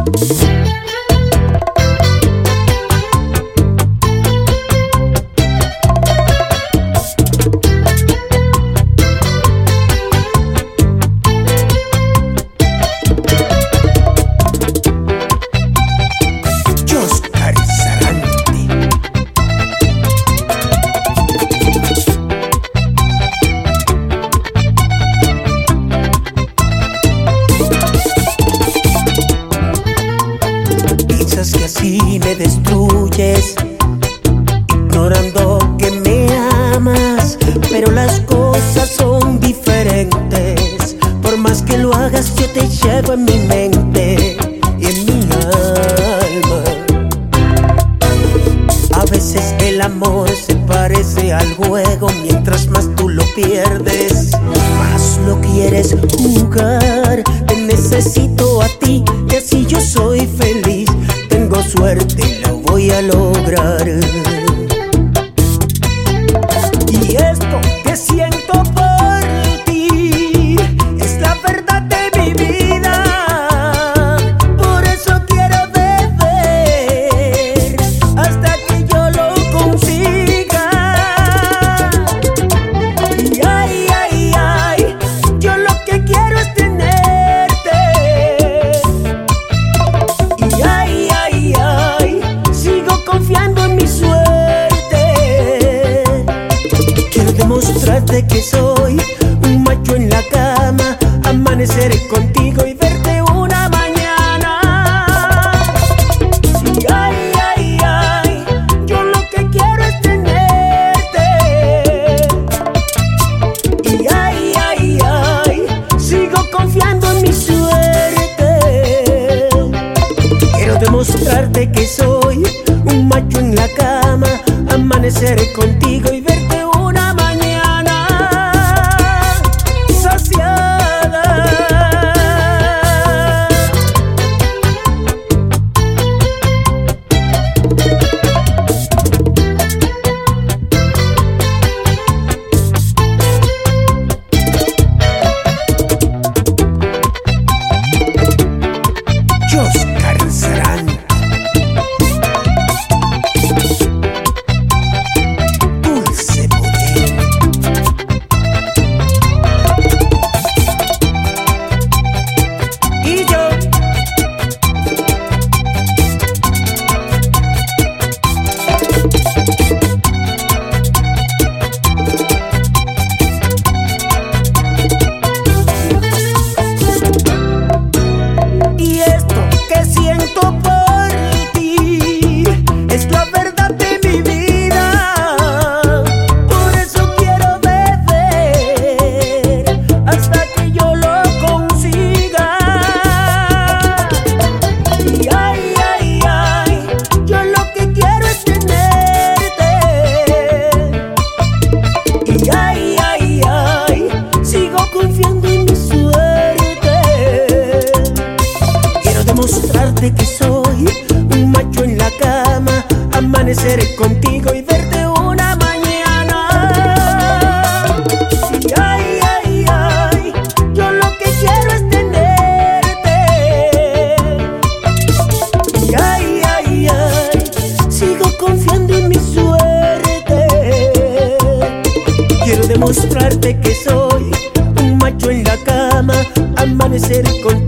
Que así me destruyes, ignorando que me amas, pero las cosas son diferentes. Por más que lo hagas, yo te llevo en mi mente y en mi alma. A veces el amor se parece al juego, mientras más tú lo pierdes, más lo quieres jugar. Te necesito a ti y así yo soy feliz. Tengo suerte y lo voy a lograr. Y esto que siento por ti es la verdad de mi vida. Por eso quiero beber hasta que yo lo consiga. Y ay, ay, ay, yo lo que quiero es tenerte. Y ay, ay, sigo confiando en mi suerte. Quiero demostrarte que soy un macho en la cama, amanecer contigo y verte una mañana. Y ay, ay, ay, yo lo que quiero es tenerte. Y ay, ay, ay, sigo confiando en mi suerte. Quiero demostrarte que soy un macho en la cama, amanecer contigo y verte una mañana saciada. Oscar Sarante. Dulce poder. Y yo y esto que siento por ti es la verdad de mi vida. Por eso quiero beber hasta que yo lo consiga. Y ay, ay, ay, yo lo que quiero es tenerte. Y ay, ay, ay, sigo confiando en mi suerte. Quiero demostrarte que soy un macho en la cama, amanecer contigo y verte una mañana. Y ay, ay, ay, yo lo que quiero es tenerte. Y ay, ay, ay, sigo confiando en mi suerte. Quiero demostrarte que soy un macho en la cama, amanecer contigo